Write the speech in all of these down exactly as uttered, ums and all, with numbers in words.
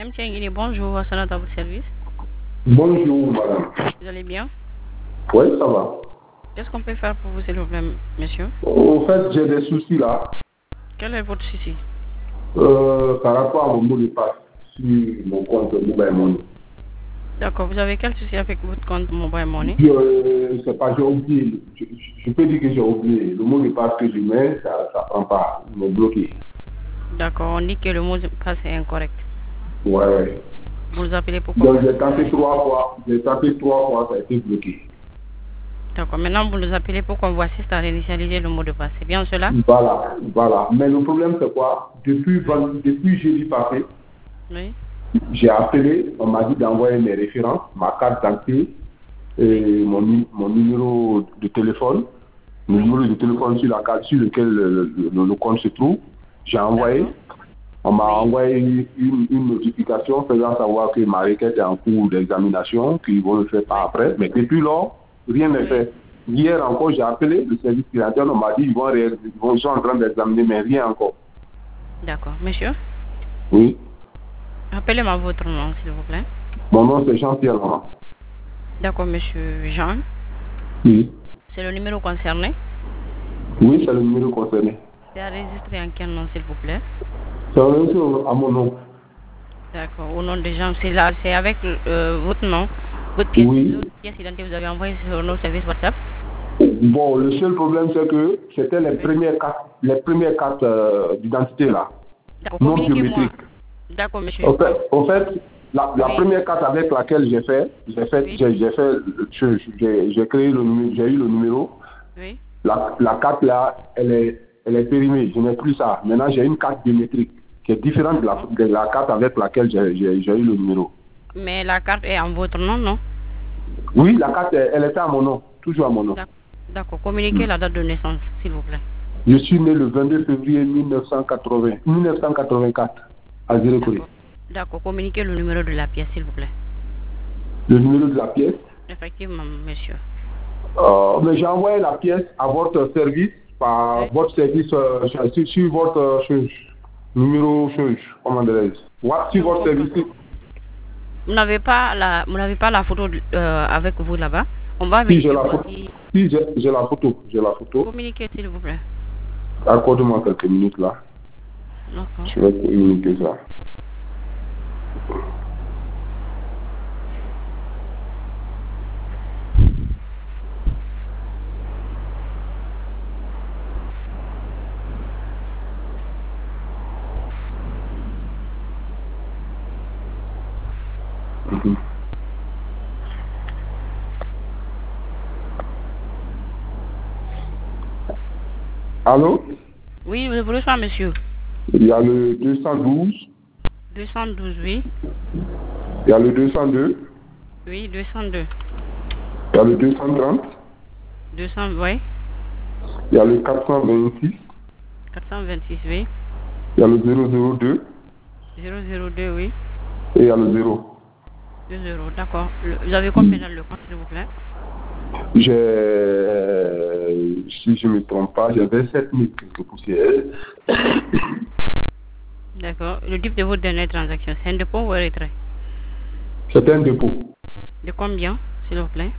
M. Tiengini, bonjour, à à votre service. Bonjour, madame. Vous allez bien? Oui, ça va. Qu'est-ce qu'on peut faire pour vous, s'il vous plaît, monsieur? En fait, j'ai des soucis là. Quel est votre souci? Euh, par rapport à mon mot de passe sur mon compte Mobile Money. D'accord, vous avez quel souci avec votre compte Mobile Money? Je euh, sais pas, j'ai oublié. Je, je peux dire que j'ai oublié. Le mot de passe que je mets, ça ne prend pas. Il m'est bloqué. D'accord, on dit que le mot de passe est incorrect. Ouais, ouais. Vous nous appelez pourquoi? Donc j'ai tenté trois fois. J'ai tenté trois fois, ça a été bloqué. D'accord, maintenant vous nous appelez pour qu'on vous assiste à réinitialiser le mot de passe. C'est bien cela? Voilà, voilà. Mais le problème, c'est quoi? Depuis, depuis jeudi passé, oui. J'ai appelé, on m'a dit d'envoyer mes références, ma carte d'identité, et mon, mon numéro de téléphone, le oui. numéro de téléphone sur la carte sur lequel le, le, le compte se trouve. J'ai envoyé, on m'a oui. envoyé une, une notification faisant savoir que ma requête est en cours d'examination, qu'ils vont le faire par après. Mais depuis lors, rien n'est oui. fait. Hier encore, j'ai appelé le service clientèle, on m'a dit qu'ils vont, ils vont, ils sont en train d'examiner, mais rien encore. D'accord. Monsieur? Oui. Rappelez-moi votre nom, s'il vous plaît. Mon nom, c'est Jean-Pierre Laurent. D'accord, monsieur Jean. Oui. C'est le numéro concerné? Oui, c'est le numéro concerné. C'est enregistré en quel nom, s'il vous plaît? C'est enregistré à mon nom. D'accord, au nom de Jean. C'est là, c'est avec euh, votre nom, votre pièce, oui. pièce d'identité, vous avez envoyé sur nos services WhatsApp? Bon, le seul problème, c'est que c'était les, oui. premières cartes, les premières cartes euh, d'identité là. Non biométriques. D'accord, monsieur. En fait, en fait la, la oui. première carte avec laquelle j'ai fait, j'ai fait, oui. j'ai fait, j'ai créé le numéro, j'ai eu le numéro. Oui. La, la carte là, elle est, elle est périmée. Je n'ai plus ça. Maintenant, j'ai une carte biométrique qui est différente de la, de la carte avec laquelle j'ai eu le numéro. Mais la carte est en votre nom, non? Oui, la carte, elle était à mon nom, toujours à mon nom. D'accord. Communiquez mmh. la date de naissance, s'il vous plaît. Je suis né le vingt-deux février mille neuf cent quatre-vingts, mille neuf cent quatre-vingt-quatre, à Zérécouré. D'accord. Communiquez le numéro de la pièce, s'il vous plaît. Le numéro de la pièce? Effectivement, monsieur. Euh, mais j'ai envoyé la pièce à votre service, par oui. votre service, euh, sur, sur votre euh, numéro, comment dirais-je, sur votre service. Vous n'avez pas la, vous n'avez pas la photo euh, avec vous là-bas? On va si j'ai la photo. Si j'ai la photo, j'ai la photo. Communiquez, s'il vous plaît. Accordez-moi quelques minutes là. D'accord. Je vais communiquer ça. Mm-hmm. Allô? Oui, je vous reçois, monsieur. Il y a le deux cent douze. deux cent douze, oui. Il y a le deux cent deux. Oui, deux cent deux. Il y a le deux cent trente. deux cents, oui. Il y a le quatre cent vingt-six. quatre cent vingt-six, oui. Il y a le zéro zéro deux. zéro zéro deux, oui. Et il y a le zéro. deux zéro, d'accord. Vous avez combien dans le compte, s'il vous plaît? J'ai, euh, si je ne me trompe pas, j'avais sept mille quelques poussières. D'accord. Le type de votre dernière transaction, c'est un dépôt ou un retrait? C'est un dépôt. De combien, s'il vous plaît?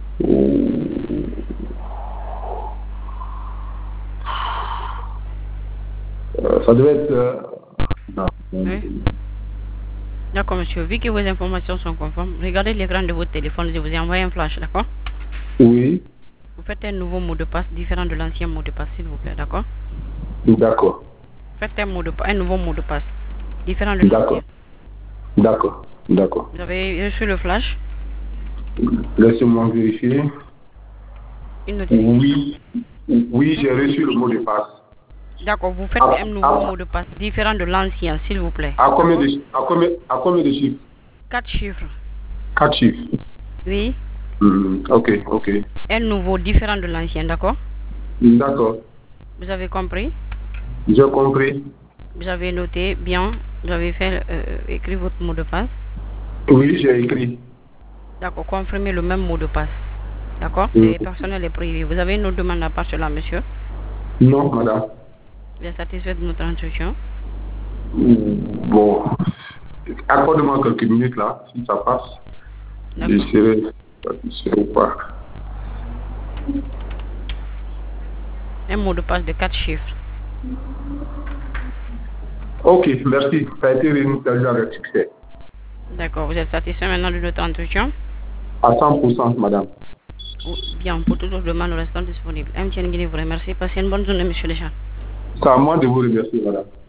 Euh, ça devait être... Euh... Non. Oui. D'accord, monsieur. Vu que vos informations sont conformes, regardez l'écran de votre téléphone, je vous ai envoyé un flash, d'accord? Oui. Vous faites un nouveau mot de passe différent de l'ancien mot de passe, s'il vous plaît, d'accord? D'accord. Faites un, mot de, un nouveau mot de passe différent de l'ancien. D'accord. D'accord. D'accord. Vous avez reçu le flash? Laissez-moi vérifier. Une oui. Oui, j'ai reçu le mot de passe. D'accord, vous faites ah, un nouveau ah, mot de passe différent de l'ancien, s'il vous plaît. À combien de, à combien, à combien de chiffres? Quatre chiffres. Quatre chiffres. Oui. Mmh, ok, ok. Un nouveau différent de l'ancien, d'accord? D'accord. Vous avez compris? J'ai compris. Vous avez noté bien, vous avez fait euh, écrit votre mot de passe? Oui, j'ai écrit. D'accord, confirmez le même mot de passe. D'accord? Mmh. C'est personnel et privé. Vous avez une autre demande à part cela, monsieur? Non, madame. Vous êtes satisfait de notre instruction? Bon, Accorde-moi quelques minutes là, si ça passe. Je serai satisfait ou pas. Un mot de passe de quatre chiffres. Ok, merci. Ça a été une interview avec succès. D'accord, vous êtes satisfait maintenant de notre entretien? À cent pour cent, madame. Bien, pour toute autre demande, nous restons disponibles. M T N Guinée vous remercie. Passez une bonne journée, monsieur Deschamps. C'est à moi de vous remercier, madame.